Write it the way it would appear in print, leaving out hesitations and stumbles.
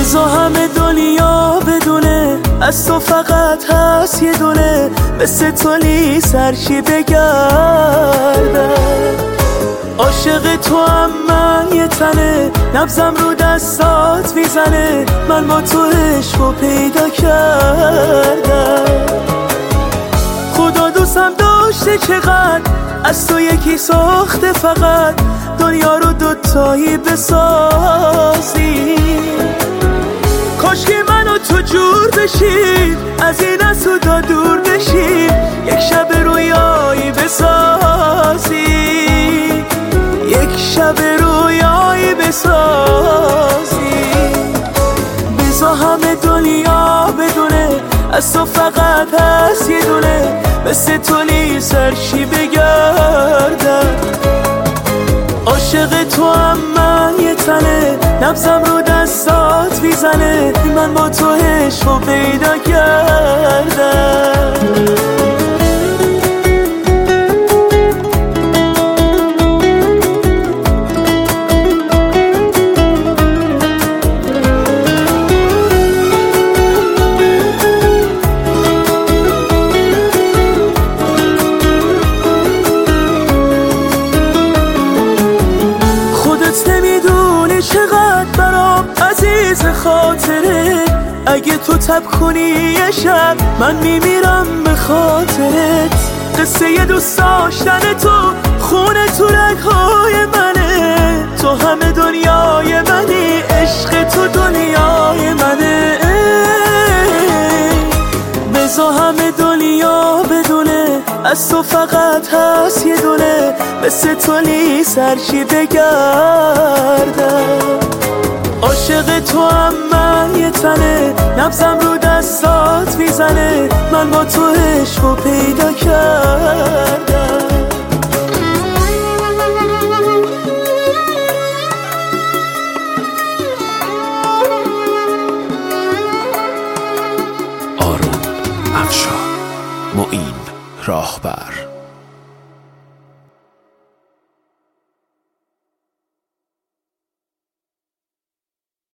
بذار همه دنیا بدونه از تو فقط هست یه دونه، مثل تو سرشی بگردم. عاشق تو هم من یه تنه، نبضم رو دستات میزنه، من با تو عشقو پیدا کردم. خدا دوستم داشته چقدر، از تو یکی ساخته فقط، دنیا رو دوتایی بسازی. کاش که من و تو جور بشیم، از این از خدا دور بشیم، یک شب رویایی بسازی، یک شب رویایی بسازی. بذار همه دنیا بدونه از تو فقط هست یه دونه، مثل تو سرشی بگردم. عاشق تو هم من یه تنه، نبضم رو دستات میزنه، من با تو عشقو پیدا کردم. نمیدونی چقدر برام عزیز خاطره، اگه تو تب کنی یه شب من میمیرم به خاطرت. قصه یه دوست داشتن تو خونه تو رگهای منه، تو همه دنیای منی، عشق تو دنیای منه. بذار همه دنیا بدونه از تو فقط هست یه دونه، مثل تو سرشی بگردم. عاشق تو هم من یه تنه، نبضم رو دستات میزنه، من با تو عشقو پیدا کردم. آروم افشار، معین راهبر.